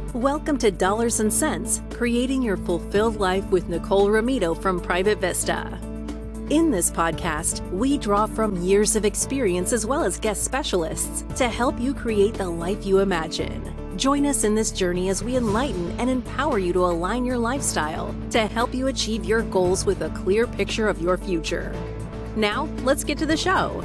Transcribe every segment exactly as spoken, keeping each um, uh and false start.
Welcome to Dollars and Cents, Creating Your Fulfilled Life with Nicole Ramito from Private Vista. In this podcast, we draw from years of experience as well as guest specialists to help you create the life you imagine. Join us in this journey as we enlighten and empower you to align your lifestyle to help you achieve your goals with a clear picture of your future. Now, let's get to the show.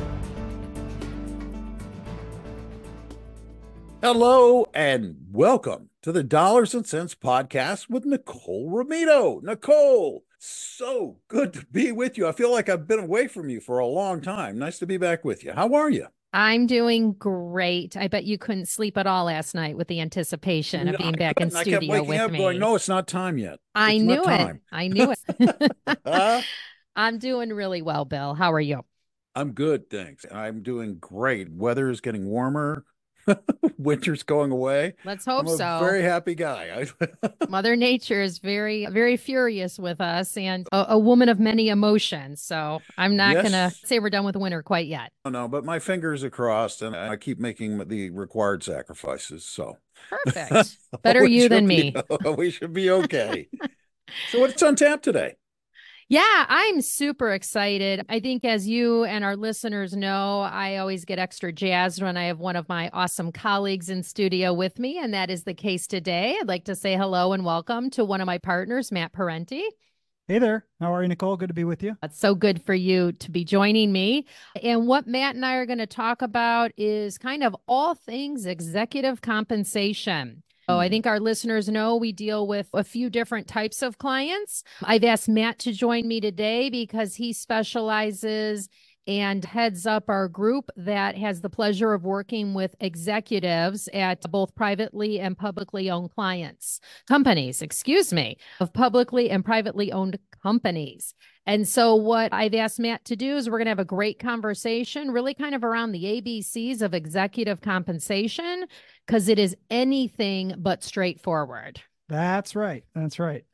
Hello and welcome to the Dollars and Cents podcast with Nicole Ramito. Nicole, so good to be with you. I feel like I've been away from you for a long time. Nice to be back with you. How are you? I'm doing great. I bet you couldn't sleep at all last night with the anticipation of No, being I back in couldn't. studio I kept waking with up me. going, no, it's not time yet. I It's knew not it. time. I knew it. Huh? I'm doing really well, Bill. How are you? I'm good, thanks. I'm doing great. Weather is getting warmer. Winter's going away. Let's hope I'm a so. very happy guy. Mother Nature is very, very furious with us and a, a woman of many emotions. So I'm not Yes. going to say we're done with winter quite yet. Oh, no, but my fingers are crossed and I keep making the required sacrifices. So Perfect. Better we you than should me. be- we should be okay. So what's on tap today? Yeah, I'm super excited. I think as you and our listeners know, I always get extra jazzed when I have one of my awesome colleagues in studio with me, and that is the case today. I'd like to say hello and welcome to one of my partners, Matt Parenti. Hey there. How are you, Nicole? Good to be with you. It's so good for you to be joining me. And what Matt and I are going to talk about is kind of all things executive compensation. Oh, I think our listeners know we deal with a few different types of clients. I've asked Matt to join me today because he specializes and heads up our group that has the pleasure of working with executives at both privately and publicly owned clients, companies, excuse me, of publicly and privately owned companies. And so what I've asked Matt to do is we're going to have a great conversation, really kind of around the A B Cs of executive compensation, because it is anything but straightforward. That's right. That's right.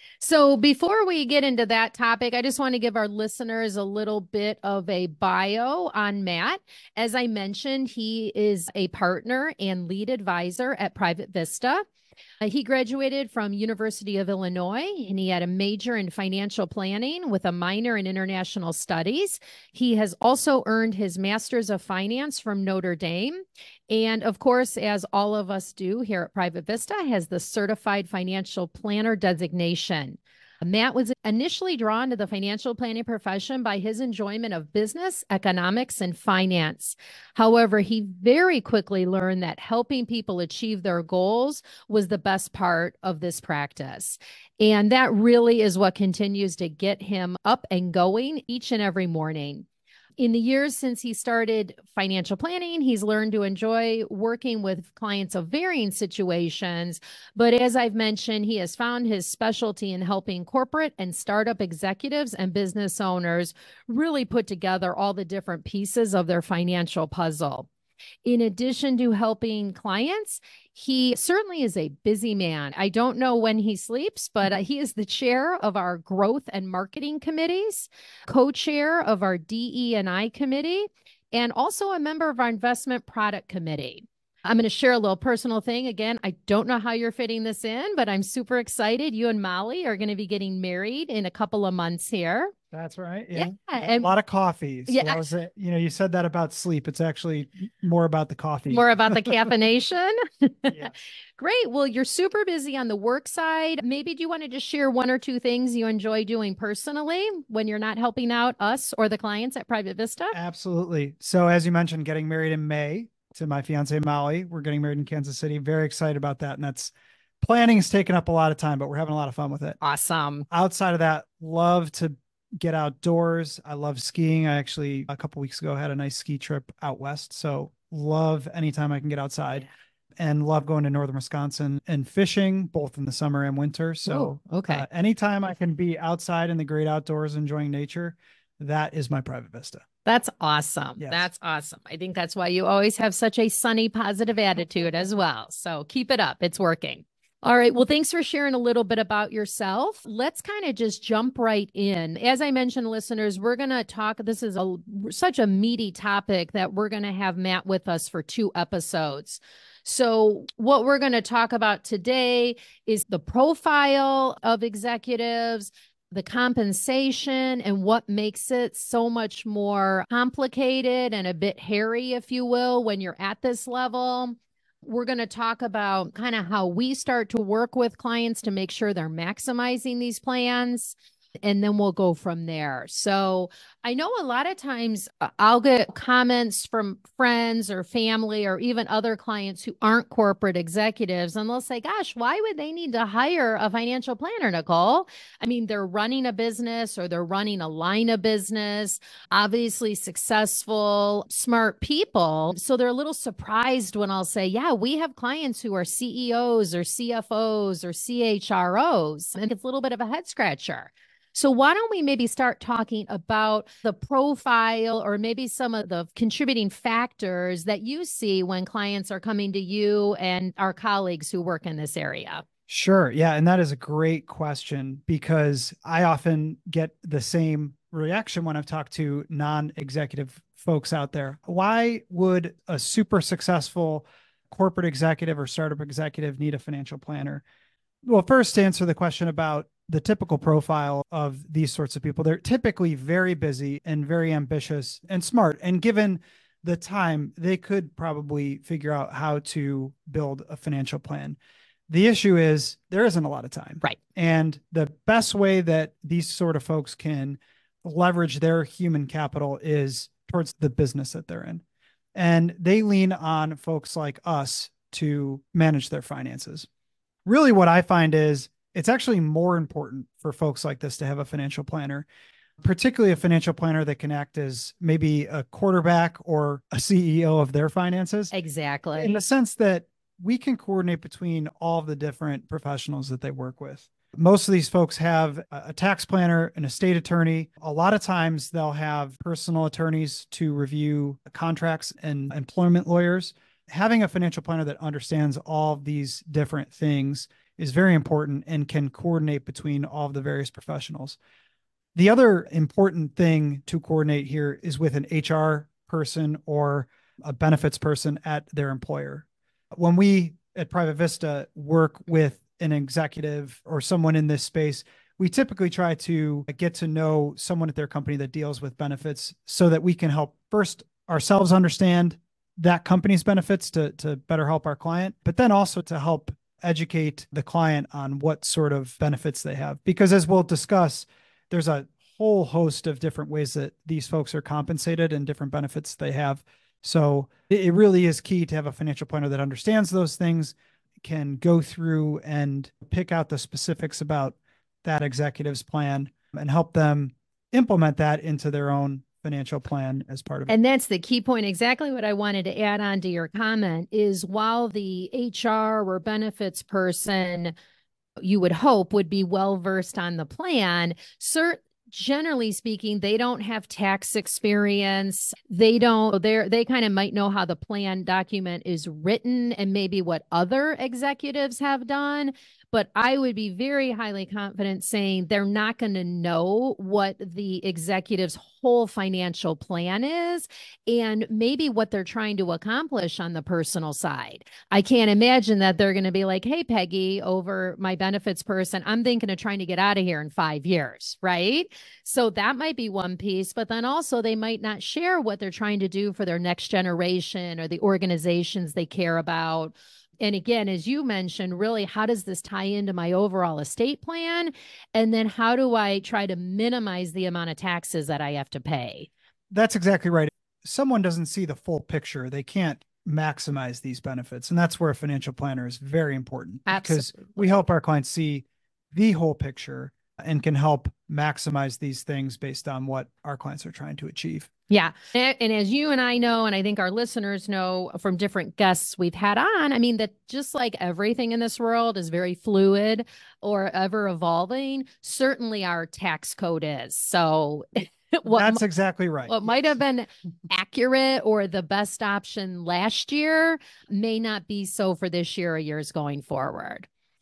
So before we get into that topic, I just want to give our listeners a little bit of a bio on Matt. As I mentioned, he is a partner and lead advisor at Private Vista. Uh, he graduated from University of Illinois, and he had a major in financial planning with a minor in international studies. He has also earned his master's of finance from Notre Dame. And of course, as all of us do here at Private Vista, has the certified financial planner designation. Matt was initially drawn to the financial planning profession by his enjoyment of business, economics, and finance. However, he very quickly learned that helping people achieve their goals was the best part of this practice. And that really is what continues to get him up and going each and every morning. In the years since he started financial planning, he's learned to enjoy working with clients of varying situations. But as I've mentioned, he has found his specialty in helping corporate and startup executives and business owners really put together all the different pieces of their financial puzzle. In addition to helping clients, he certainly is a busy man. I don't know when he sleeps, but uh, he is the chair of our growth and marketing committees, co-chair of our D E and I committee, and also a member of our investment product committee. I'm going to share a little personal thing. Again, I don't know how you're fitting this in, but I'm super excited. You and Molly are going to be getting married in a couple of months here. That's right. Yeah. Yeah, A and lot of coffee. So Yeah. that was it. You know, you said that about sleep. It's actually more about the coffee. more about the caffeination. Yes. Great. Well, you're super busy on the work side. Maybe do you want to just share one or two things you enjoy doing personally when you're not helping out us or the clients at Private Vista? Absolutely. So as you mentioned, getting married in May to my fiance, Molly. We're getting married in Kansas City. Very excited about that. And that's planning is taking up a lot of time, but we're having a lot of fun with it. Awesome. Outside of that, love to get outdoors. I love skiing. I actually, a couple weeks ago, had a nice ski trip out west. So love anytime I can get outside and love going to northern Wisconsin and fishing, both in the summer and winter. So Ooh, okay. uh, anytime I can be outside in the great outdoors, enjoying nature, that is my Private Vista. That's awesome. Yes. That's awesome. I think that's why you always have such a sunny, positive attitude as well. So keep it up. It's working. All right. Well, thanks for sharing a little bit about yourself. Let's kind of just jump right in. As I mentioned, listeners, we're going to talk. This is a such a meaty topic that we're going to have Matt with us for two episodes. So what we're going to talk about today is the profile of executives, the compensation, and what makes it so much more complicated and a bit hairy, if you will, when you're at this level. We're going to talk about kind of how we start to work with clients to make sure they're maximizing these plans. And then we'll go from there. So I know a lot of times I'll get comments from friends or family or even other clients who aren't corporate executives, and they'll say, gosh, why would they need to hire a financial planner, Nicole? I mean, they're running a business or they're running a line of business, obviously successful, smart people. So they're a little surprised when I'll say, yeah, we have clients who are C E Os or C F Os or C H R Os. And it's a little bit of a head scratcher. So why don't we maybe start talking about the profile or maybe some of the contributing factors that you see when clients are coming to you and our colleagues who work in this area? Sure. Yeah. And that is a great question, because I often get the same reaction when I've talked to non-executive folks out there. Why would a super successful corporate executive or startup executive need a financial planner? Well, first, to answer the question about the typical profile of these sorts of people, they're typically very busy and very ambitious and smart. And given the time, they could probably figure out how to build a financial plan. The issue is there isn't a lot of time. Right. And the best way that these sort of folks can leverage their human capital is towards the business that they're in. And they lean on folks like us to manage their finances. Really, what I find is it's actually more important for folks like this to have a financial planner, particularly a financial planner that can act as maybe a quarterback or a C E O of their finances. Exactly. In the sense that we can coordinate between all of the different professionals that they work with. Most of these folks have a tax planner, an estate attorney. A lot of times they'll have personal attorneys to review contracts and employment lawyers. Having a financial planner that understands all of these different things is very important and can coordinate between all of the various professionals. The other important thing to coordinate here is with an H R person or a benefits person at their employer. When we at Private Vista work with an executive or someone in this space, we typically try to get to know someone at their company that deals with benefits so that we can help first ourselves understand that company's benefits to, to better help our client, but then also to help educate the client on what sort of benefits they have. Because as we'll discuss, there's a whole host of different ways that these folks are compensated and different benefits they have. So it really is key to have a financial planner that understands those things, can go through and pick out the specifics about that executive's plan and help them implement that into their own financial plan as part of it. And that's the key point. Exactly what I wanted to add on to your comment is while the H R or benefits person, you would hope, would be well-versed on the plan, cert generally speaking, they don't have tax experience. They don't, they're, they kind of might know how the plan document is written and maybe what other executives have done. But I would be very highly confident saying they're not going to know what the executive's whole financial plan is and maybe what they're trying to accomplish on the personal side. I can't imagine that they're going to be like, hey, Peggy, over my benefits person, I'm thinking of trying to get out of here in five years, right? So that might be one piece, but then also they might not share what they're trying to do for their next generation or the organizations they care about. And again, as you mentioned, really, how does this tie into my overall estate plan? And then how do I try to minimize the amount of taxes that I have to pay? That's exactly right. Someone doesn't see the full picture. They can't maximize these benefits. And that's where a financial planner is very important. Absolutely. Because we help our clients see the whole picture and can help maximize these things based on what our clients are trying to achieve. Yeah. And as you and I know, and I think our listeners know from different guests we've had on, I mean, that just like everything in this world is very fluid or ever evolving, certainly our tax code is. So what That's exactly right. What might have been accurate or the best option last year may not be so for this year or years going forward.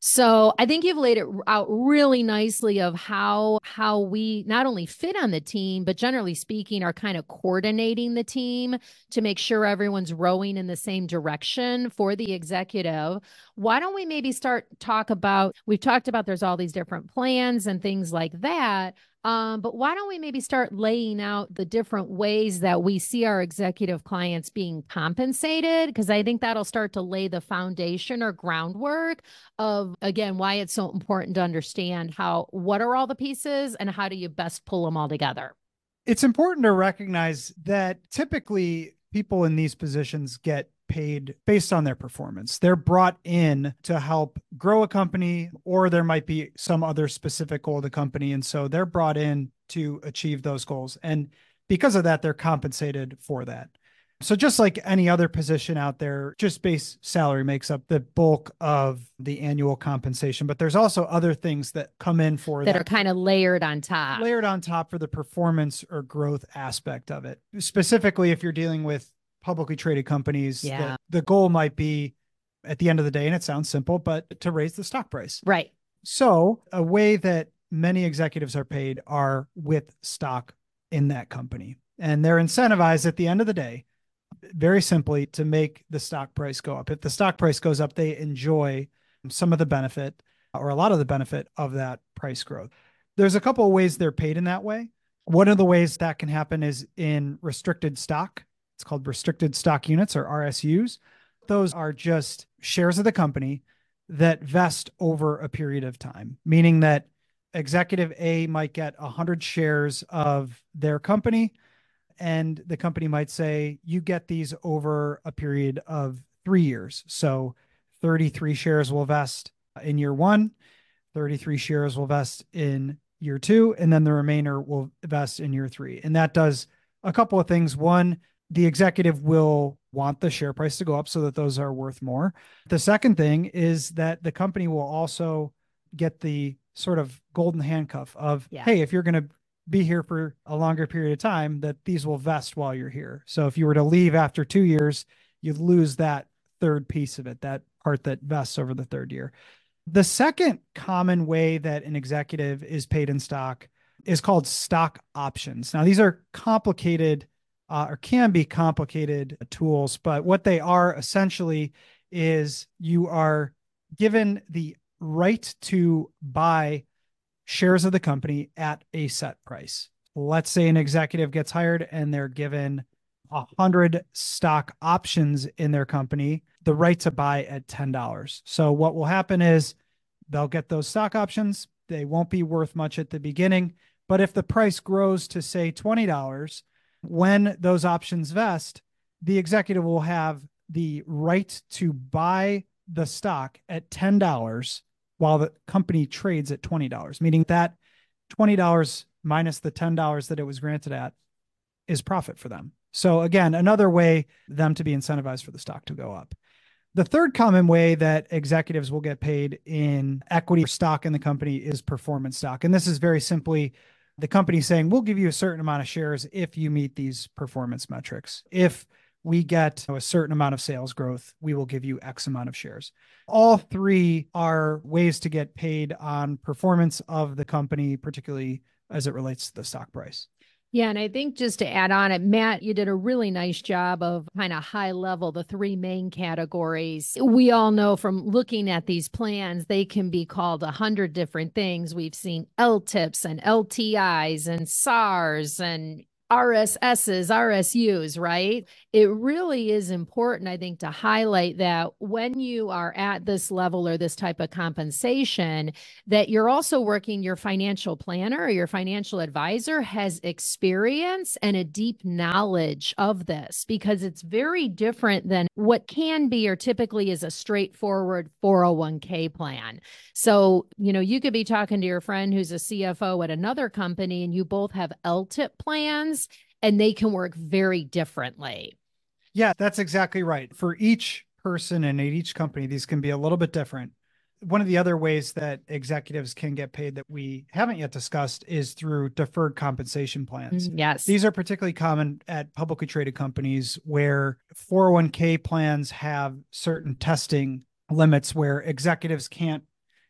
So I think you've laid it out really nicely of how how we not only fit on the team, but generally speaking, are kind of coordinating the team to make sure everyone's rowing in the same direction for the executive. Why don't we maybe start talk about, we've talked about there's all these different plans and things like that. Um, but why don't we maybe start laying out the different ways that we see our executive clients being compensated? Because I think that'll start to lay the foundation or groundwork of, again, why it's so important to understand how, what are all the pieces and how do you best pull them all together? It's important to recognize that typically people in these positions get paid based on their performance. They're brought in to help grow a company, or there might be some other specific goal of the company. And so they're brought in to achieve those goals. And because of that, they're compensated for that. So just like any other position out there, just base salary makes up the bulk of the annual compensation. But there's also other things that come in for that, that are kind of layered on top. Layered on top for the performance or growth aspect of it. Specifically, if you're dealing with publicly traded companies, yeah. the, the goal might be at the end of the day, and it sounds simple, but to raise the stock price. Right. So a way that many executives are paid are with stock in that company. And they're incentivized at the end of the day, very simply, to make the stock price go up. If the stock price goes up, they enjoy some of the benefit or a lot of the benefit of that price growth. There's a couple of ways they're paid in that way. One of the ways that can happen is in restricted stock. It's called restricted stock units, or R S Us. Those are just shares of the company that vest over a period of time, meaning that executive A might get one hundred shares of their company, and the company might say, you get these over a period of three years. So thirty-three shares will vest in year one, thirty-three shares will vest in year two, and then the remainder will vest in year three. And that does a couple of things. One, the executive will want the share price to go up so that those are worth more. The second thing is that the company will also get the sort of golden handcuff of, yeah. hey, if you're going to be here for a longer period of time, that these will vest while you're here. So if you were to leave after two years, you lose that third piece of it, that part that vests over the third year. The second common way that an executive is paid in stock is called stock options. Now, these are complicated Uh, or can be complicated tools, but what they are essentially is you are given the right to buy shares of the company at a set price. Let's say an executive gets hired and they're given a hundred stock options in their company, the right to buy at ten dollars. So what will happen is they'll get those stock options. They won't be worth much at the beginning, but if the price grows to say twenty dollars, when those options vest, the executive will have the right to buy the stock at ten dollars while the company trades at twenty dollars, meaning that twenty dollars minus the ten dollars that it was granted at is profit for them. So again, another way them to be incentivized for the stock to go up. The third common way that executives will get paid in equity or stock in the company is performance stock. And this is very simply the company saying, we'll give you a certain amount of shares if you meet these performance metrics. If we get a certain amount of sales growth, we will give you X amount of shares. All three are ways to get paid on performance of the company, particularly as it relates to the stock price. Yeah. And I think just to add on it, Matt, you did a really nice job of kind of high level, the three main categories. We all know from looking at these plans, they can be called a hundred different things. We've seen L T I Ps and L T Is and S A Rs and R S Ss, R S Us, right? It really is important, I think, to highlight that when you are at this level or this type of compensation, that you're also working, your financial planner or your financial advisor has experience and a deep knowledge of this, because it's very different than what can be or typically is a straightforward four oh one k plan. So, you know, you could be talking to your friend who's a C F O at another company and you both have L T I P plans, and they can work very differently. Yeah, that's exactly right. For each person and at each company, these can be a little bit different. One of the other ways that executives can get paid that we haven't yet discussed is through deferred compensation plans. Yes. These are particularly common at publicly traded companies where four oh one k plans have certain testing limits where executives can't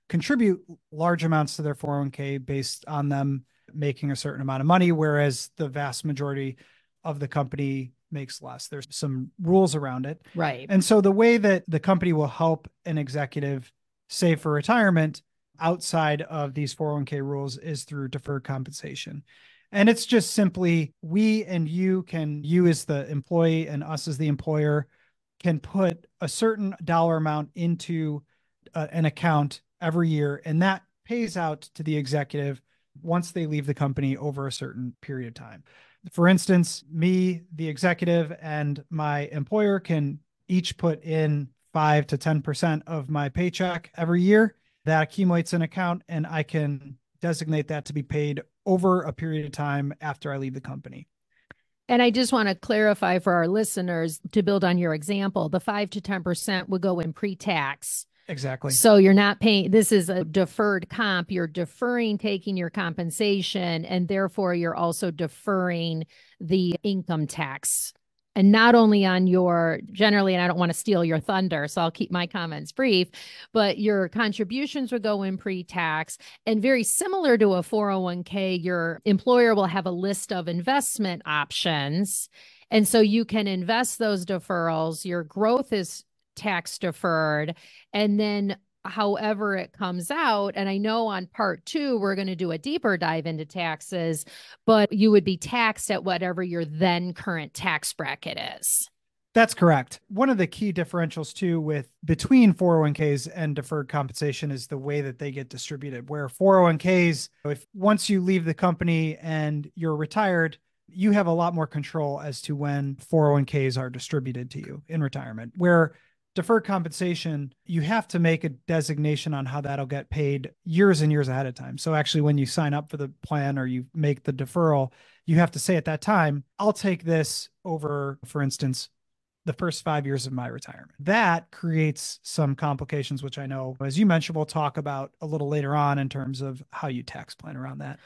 contribute large amounts to their four oh one k based on them making a certain amount of money, whereas the vast majority of the company makes less. There's some rules around it. Right. And so the way that the company will help an executive save for retirement outside of these four oh one k rules is through deferred compensation. And it's just simply we and you can, you as the employee and us as the employer, can put a certain dollar amount into uh, an account every year, and that pays out to the executive once they leave the company over a certain period of time. For instance, me, the executive, and my employer can each put in five to ten percent of my paycheck every year. That accumulates an account, and I can designate that to be paid over a period of time after I leave the company. And I just want to clarify for our listeners, to build on your example, the five to ten percent would go in pre-tax. Exactly. So you're not paying, this is a deferred comp. You're deferring taking your compensation, and therefore you're also deferring the income tax. And not only on your, generally, and I don't want to steal your thunder, so I'll keep my comments brief, but your contributions would go in pre-tax. And very similar to a four oh one k, your employer will have a list of investment options. And so you can invest those deferrals. Your growth is tax deferred. And then however it comes out, and I know on part two, we're going to do a deeper dive into taxes, but you would be taxed at whatever your then current tax bracket is. That's correct. One of the key differentials too with between four oh one k's and deferred compensation is the way that they get distributed, where four oh one k's, if once you leave the company and you're retired, you have a lot more control as to when four oh one k's are distributed to you in retirement, where deferred compensation, you have to make a designation on how that'll get paid years and years ahead of time. So actually, when you sign up for the plan or you make the deferral, you have to say at that time, I'll take this over, for instance, the first five years of my retirement. That creates some complications, which I know, as you mentioned, we'll talk about a little later on in terms of how you tax plan around that.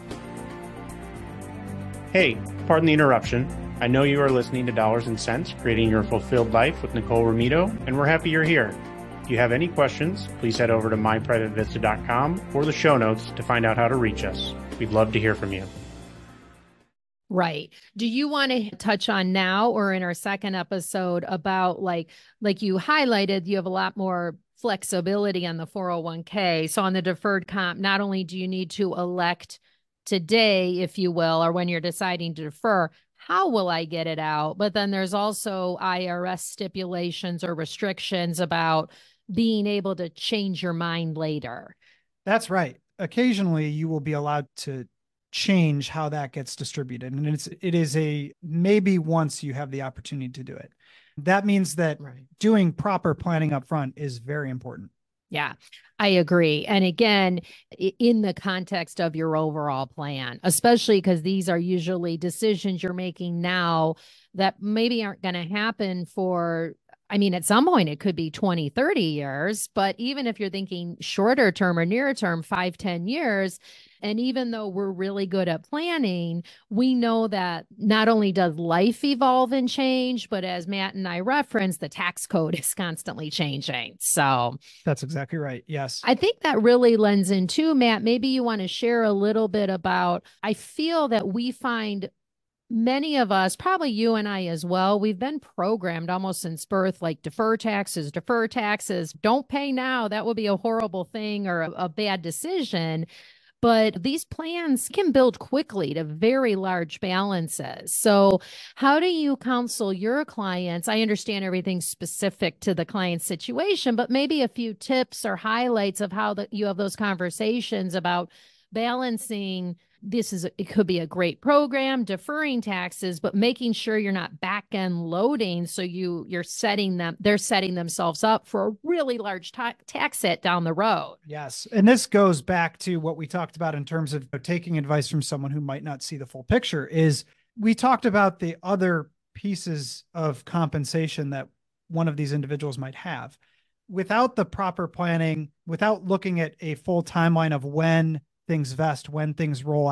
Hey, pardon the interruption. I know you are listening to Dollars and Cents, Creating Your Fulfilled Life with Nicole Romito, and we're happy you're here. If you have any questions, please head over to my private vista dot com or the show notes to find out how to reach us. We'd love to hear from you. Right. Do you want to touch on now or in our second episode about like, like you highlighted, you have a lot more flexibility on the four oh one k. So on the deferred comp, not only do you need to elect today, if you will, or when you're deciding to defer, how will I get it out? But then there's also I R S stipulations or restrictions about being able to change your mind later. That's right. Occasionally you will be allowed to change how that gets distributed. And it's, it is a, maybe once you have the opportunity to do it. That means that right. doing proper planning up front is very important. Yeah, I agree. And again, in the context of your overall plan, especially because these are usually decisions you're making now that maybe aren't going to happen for, I mean, at some point it could be twenty, thirty years, but even if you're thinking shorter term or nearer term, five, ten years, and even though we're really good at planning, we know that not only does life evolve and change, but as Matt and I referenced, the tax code is constantly changing. So that's exactly right. Yes. I think that really lends into, Matt, maybe you want to share a little bit about, I feel that we find many of us, probably you and I as well, we've been programmed almost since birth, like defer taxes, defer taxes, don't pay now. That would be a horrible thing or a, a bad decision. But these plans can build quickly to very large balances. So how do you counsel your clients? I understand everything's specific to the client's situation, but maybe a few tips or highlights of how the, you have those conversations about balancing. This is, it could be a great program, deferring taxes, but making sure you're not back end loading. So you, you're setting them, they're setting themselves up for a really large ta- tax hit down the road. Yes. And this goes back to what we talked about in terms of taking advice from someone who might not see the full picture. Is we talked about the other pieces of compensation that one of these individuals might have. Without the proper planning, without looking at a full timeline of when things vest, when things roll out,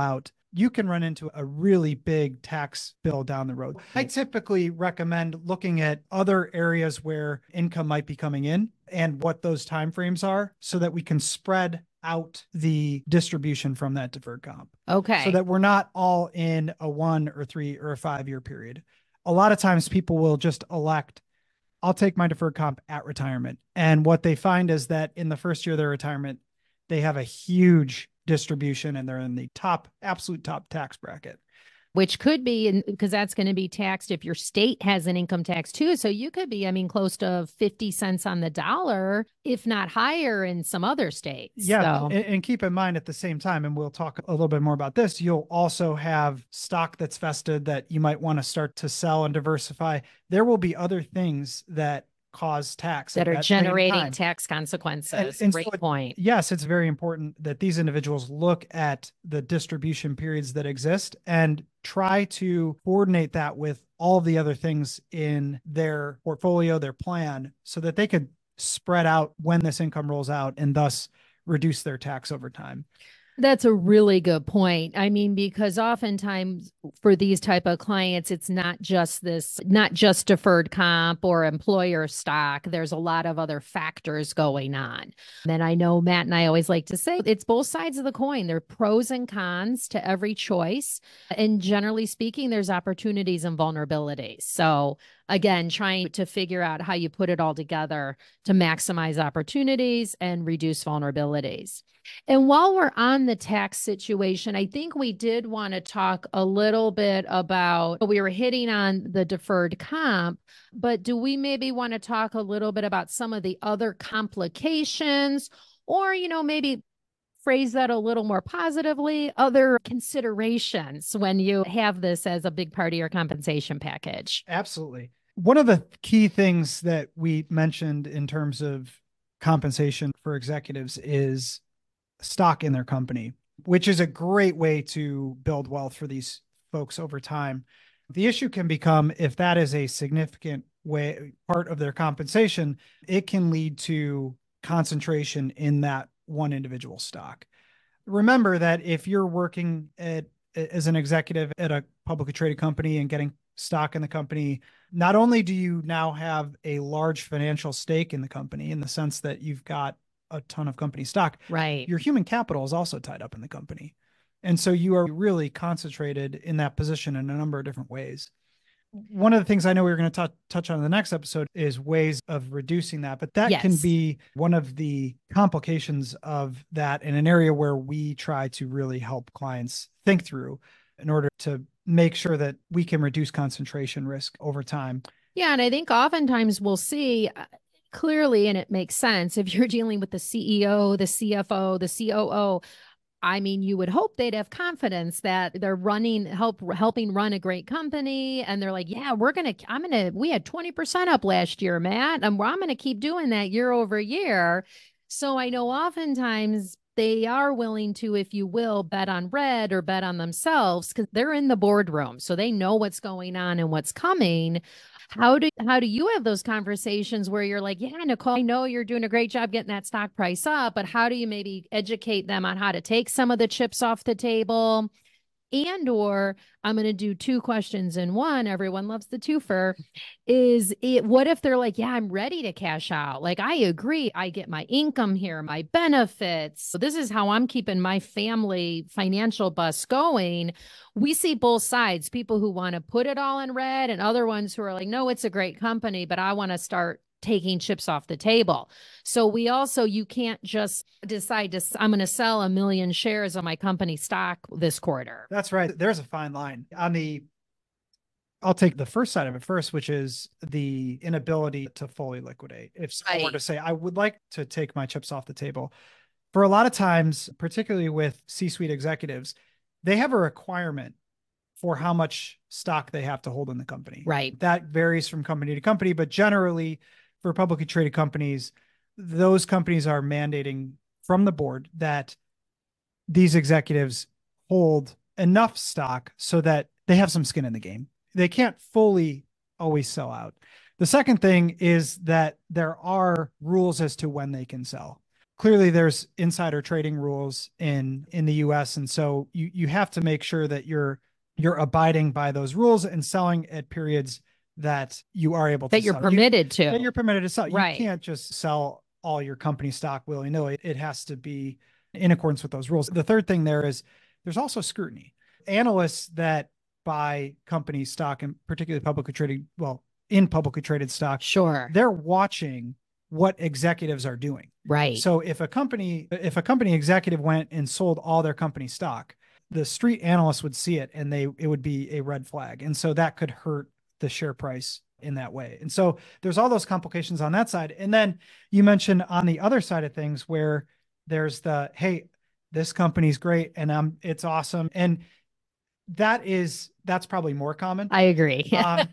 you can run into a really big tax bill down the road. I typically recommend looking at other areas where income might be coming in and what those timeframes are so that we can spread out the distribution from that deferred comp. Okay. So that we're not all in a one or three or a five year period. A lot of times people will just elect, I'll take my deferred comp at retirement. And what they find is that in the first year of their retirement, they have a huge distribution and they're in the top, absolute top tax bracket. Which could be, because that's going to be taxed if your state has an income tax too. So you could be, I mean, close to fifty cents on the dollar, if not higher in some other states. Yeah. So. And, and keep in mind at the same time, and we'll talk a little bit more about this, you'll also have stock that's vested that you might want to start to sell and diversify. There will be other things that cause tax that are that generating tax consequences. And, and Great so it, point. Yes, it's very important that these individuals look at the distribution periods that exist and try to coordinate that with all the other things in their portfolio, their plan, so that they could spread out when this income rolls out and thus reduce their tax over time. That's a really good point. I mean, because oftentimes for these type of clients, it's not just this, not just deferred comp or employer stock. There's a lot of other factors going on. And I know Matt and I always like to say it's both sides of the coin. There are pros and cons to every choice. And generally speaking, there's opportunities and vulnerabilities. So again, trying to figure out how you put it all together to maximize opportunities and reduce vulnerabilities. And while we're on the tax situation, I think we did want to talk a little bit about, we were hitting on the deferred comp, but do we maybe want to talk a little bit about some of the other complications, or, you know, maybe phrase that a little more positively, other considerations when you have this as a big part of your compensation package? Absolutely. One of the key things that we mentioned in terms of compensation for executives is stock in their company, which is a great way to build wealth for these folks over time. The issue can become, if that is a significant way part of their compensation, it can lead to concentration in that one individual stock. Remember that if you're working at, as an executive at a publicly traded company and getting stock in the company, not only do you now have a large financial stake in the company in the sense that you've got a ton of company stock, right? Your human capital is also tied up in the company. And so you are really concentrated in that position in a number of different ways. One of the things I know we we're going to touch on in the next episode is ways of reducing that, but that yes. can be one of the complications of that in an area where we try to really help clients think through in order to make sure that we can reduce concentration risk over time. Yeah. And I think oftentimes we'll see clearly, and it makes sense, if you're dealing with the C E O, the C F O, the C O O, I mean, you would hope they'd have confidence that they're running, help, helping run a great company. And they're like, yeah, we're going to, I'm going to, we had twenty percent up last year, Matt, and I'm going to keep doing that year over year. So I know oftentimes they are willing to, if you will, bet on red or bet on themselves because they're in the boardroom. So they know what's going on and what's coming. How do how do you have those conversations where you're like, yeah, Nicole, I know you're doing a great job getting that stock price up, but how do you maybe educate them on how to take some of the chips off the table? And or I'm going to do two questions in one. Everyone loves the twofer. Is it, what if they're like, yeah, I'm ready to cash out. Like, I agree. I get my income here, my benefits. So this is how I'm keeping my family financial bus going. We see both sides, people who want to put it all in red and other ones who are like, no, it's a great company, but I want to start taking chips off the table. So we also, you can't just decide to, I'm going to sell a million shares of my company stock this quarter. That's right. There's a fine line on the, I'll take the first side of it first, which is the inability to fully liquidate. If someone were to say, I would like to take my chips off the table, for a lot of times, particularly with C-suite executives, they have a requirement for how much stock they have to hold in the company. Right. That varies from company to company, but generally for publicly traded companies, those companies are mandating from the board that these executives hold enough stock so that they have some skin in the game. They can't fully always sell out. The second thing is that there are rules as to when they can sell. clearly there's insider trading rules in in the U S, and so you you have to make sure that you're you're abiding by those rules and selling at periods that you are able to that you're sell. permitted you, to that you're permitted to sell. Right. You can't just sell all your company stock willy-nilly. It has to be in accordance with those rules. The third thing there is there's also scrutiny. Analysts that buy company stock, and particularly publicly traded, well, in publicly traded stock, sure, they're watching what executives are doing. Right. So if a company, if a company executive went and sold all their company stock, the street analysts would see it and they, it would be a red flag. And so that could hurt the share price in that way. And so there's all those complications on that side. And then you mentioned on the other side of things where there's the, hey, this company's great and um, it's awesome. And that is, that's probably more common. I agree. Um,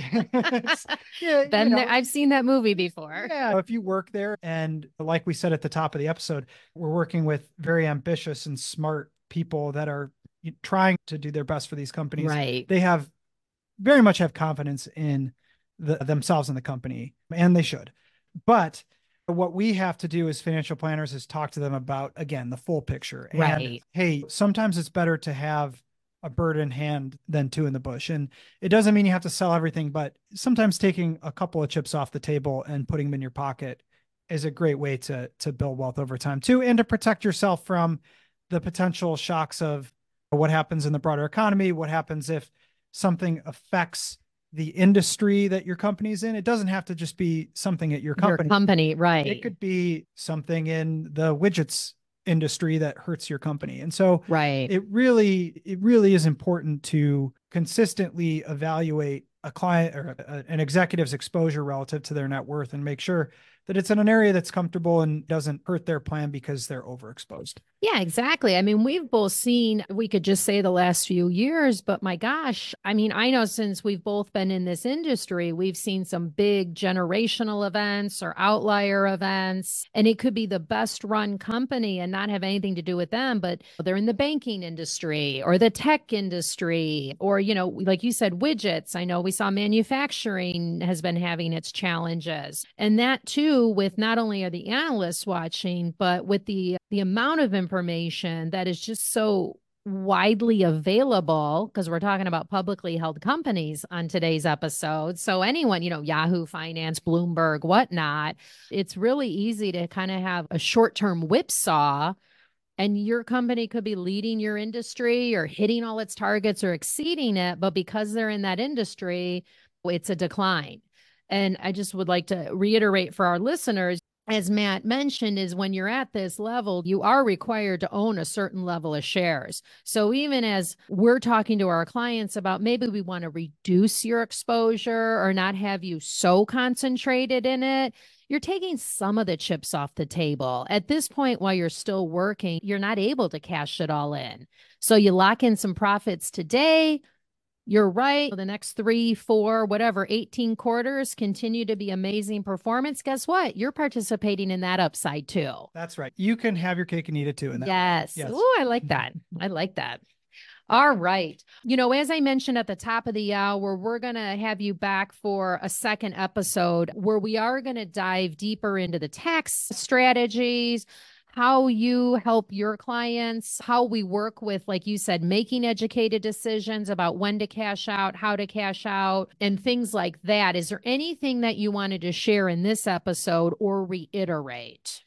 yeah, Been you know, there, I've seen that movie before. Yeah, if you work there, and like we said at the top of the episode, we're working with very ambitious and smart people that are trying to do their best for these companies. Right. They have very much have confidence in the, themselves and the company, and they should. But what we have to do as financial planners is talk to them about, again, the full picture. Right. And hey, sometimes it's better to have a bird in hand than two in the bush. And it doesn't mean you have to sell everything, but sometimes taking a couple of chips off the table and putting them in your pocket is a great way to, to build wealth over time too, and to protect yourself from the potential shocks of what happens in the broader economy, what happens if something affects the industry that your company's in. It doesn't have to just be something at your company. Your company, right. It could be something in the widgets industry that hurts your company. And so right. it really, it really is important to consistently evaluate a client or a, an executive's exposure relative to their net worth and make sure that it's in an area that's comfortable and doesn't hurt their plan because they're overexposed. Yeah, exactly. I mean, we've both seen, we could just say the last few years, but my gosh, I mean, I know since we've both been in this industry, we've seen some big generational events or outlier events, and it could be the best run company and not have anything to do with them, but they're in the banking industry or the tech industry, or, you know, like you said, widgets. I know we saw manufacturing has been having its challenges, and that too, with not only are the analysts watching, but with the the amount of information that is just so widely available, because we're talking about publicly held companies on today's episode. So anyone, you know, Yahoo Finance, Bloomberg, whatnot, it's really easy to kind of have a short-term whipsaw, and your company could be leading your industry or hitting all its targets or exceeding it. But because they're in that industry, it's a decline. And I just would like to reiterate for our listeners, as Matt mentioned, is when you're at this level, you are required to own a certain level of shares. So even as we're talking to our clients about maybe we want to reduce your exposure or not have you so concentrated in it, you're taking some of the chips off the table. At this point, while you're still working, you're not able to cash it all in. So you lock in some profits today. You're right. The next three, four, whatever, eighteen quarters continue to be amazing performance. Guess what? You're participating in that upside too. That's right. You can have your cake and eat it too. In that yes. yes. Oh, I like that. I like that. All right. You know, as I mentioned at the top of the hour, we're going to have you back for a second episode where we are going to dive deeper into the tax strategies, how you help your clients, how we work with, like you said, making educated decisions about when to cash out, how to cash out, and things like that. Is there anything that you wanted to share in this episode or reiterate?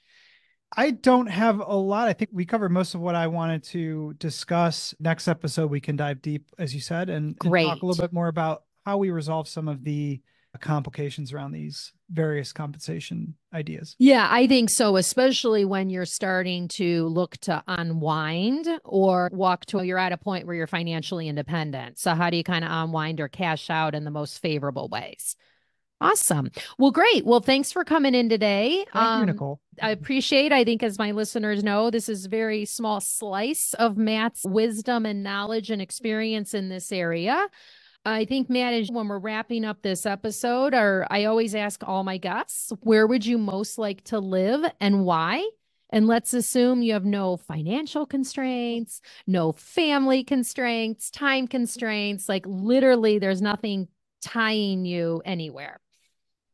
I don't have a lot. I think we covered most of what I wanted to discuss. Next episode, we can dive deep, as you said, and, and talk a little bit more about how we resolve some of the complications around these various compensation ideas. Yeah, I think so, especially when you're starting to look to unwind or walk to, you're at a point where you're financially independent. So how do you kind of unwind or cash out in the most favorable ways? Awesome. Well, great. Well, thanks for coming in today. Thank um, you, Nicole. I appreciate, I think as my listeners know, this is a very small slice of Matt's wisdom and knowledge and experience in this area. I think, Matt, is when we're wrapping up this episode, or I always ask all my guests, where would you most like to live and why? And let's assume you have no financial constraints, no family constraints, time constraints, like literally there's nothing tying you anywhere.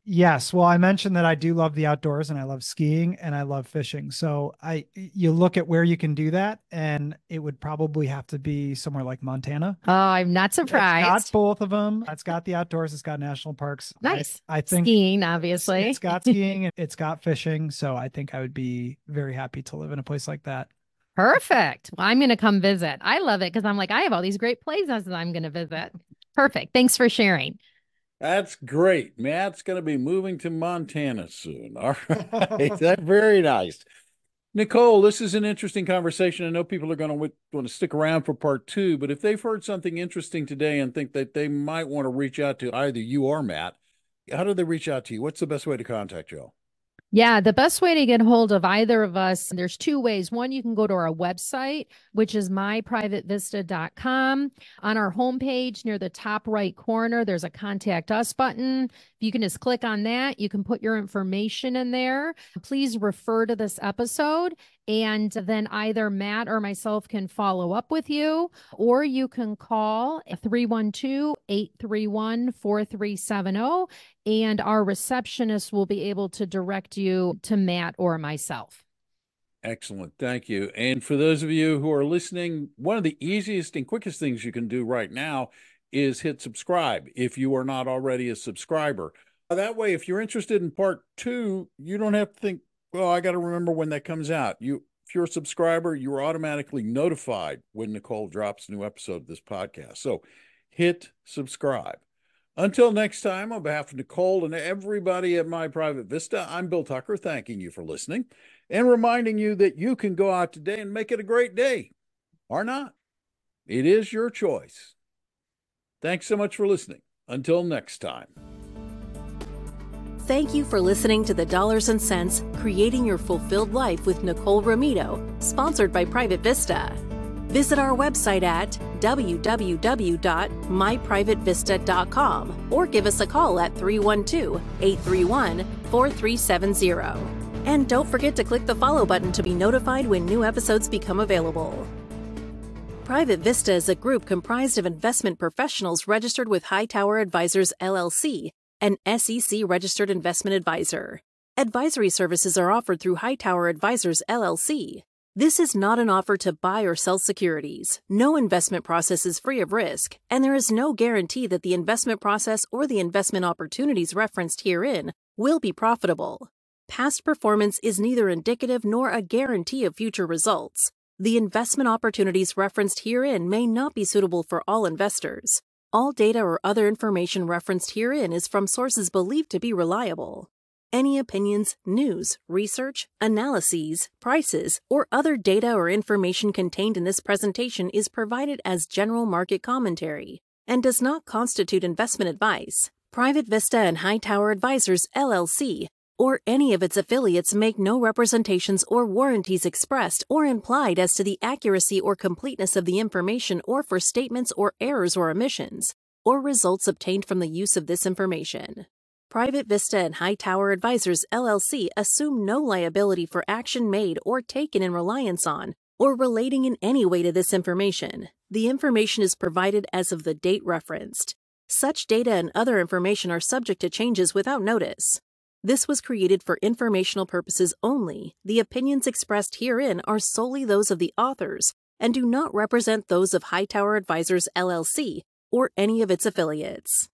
Yes. Well, I mentioned that I do love the outdoors and I love skiing and I love fishing. So I, you look at where you can do that and it would probably have to be somewhere like Montana. Oh, I'm not It's surprised. got both of them. It's got the outdoors. It's got national parks. Nice. I, I think skiing, obviously. It's got skiing. It's got fishing. So I think I would be very happy to live in a place like that. Perfect. Well, I'm going to come visit. I love it because I'm like, I have all these great places that I'm going to visit. Perfect. Thanks for sharing. That's great. Matt's going to be moving to Montana soon. All right. That's very nice. Nicole, this is an interesting conversation. I know people are going to want to stick around for part two, but if they've heard something interesting today and think that they might want to reach out to either you or Matt, how do they reach out to you? What's the best way to contact you? Yeah, the best way to get hold of either of us, there's two ways. One, you can go to our website, which is my private vista dot com. On our homepage, near the top right corner, there's a contact us button. You can just click on that. You can put your information in there. Please refer to this episode, and then either Matt or myself can follow up with you, or you can call three one two, eight three one, four three seven zero, and our receptionist will be able to direct you to Matt or myself. Excellent. Thank you. And for those of you who are listening, one of the easiest and quickest things you can do right now is hit subscribe if you are not already a subscriber. That way, if you're interested in part two, you don't have to think, well, I got to remember when that comes out. You, if you're a subscriber, you're automatically notified when Nicole drops a new episode of this podcast. So hit subscribe. Until next time, on behalf of Nicole and everybody at My Private Vista, I'm Bill Tucker, thanking you for listening and reminding you that you can go out today and make it a great day, or not. It is your choice. Thanks so much for listening. Until next time. Thank you for listening to the Dollars and Cents Creating Your Fulfilled Life with Nicole Romito, sponsored by Private Vista. Visit our website at w w w dot my private vista dot com or give us a call at three one two, eight three one, four three seven zero. And don't forget to click the follow button to be notified when new episodes become available. Private Vista is a group comprised of investment professionals registered with Hightower Advisors, L L C, an S E C-registered investment advisor. Advisory services are offered through Hightower Advisors, L L C. This is not an offer to buy or sell securities. No investment process is free of risk, and there is no guarantee that the investment process or the investment opportunities referenced herein will be profitable. Past performance is neither indicative nor a guarantee of future results. The investment opportunities referenced herein may not be suitable for all investors. All data or other information referenced herein is from sources believed to be reliable. Any opinions, news, research, analyses, prices, or other data or information contained in this presentation is provided as general market commentary and does not constitute investment advice. Private Vista and Hightower Advisors, L L C, or any of its affiliates make no representations or warranties expressed or implied as to the accuracy or completeness of the information or for statements or errors or omissions, or results obtained from the use of this information. Private Vista and Hightower Advisors, L L C assume no liability for action made or taken in reliance on or relating in any way to this information. The information is provided as of the date referenced. Such data and other information are subject to changes without notice. This was created for informational purposes only. The opinions expressed herein are solely those of the authors and do not represent those of Hightower Advisors, L L C, or any of its affiliates.